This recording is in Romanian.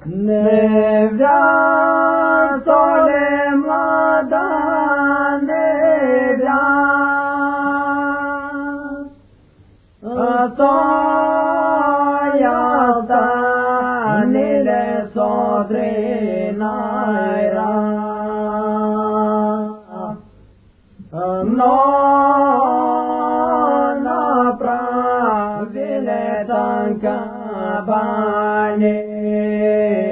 Neviatole mlada, toialta nile sodrinaira. Nona pravile tanka bani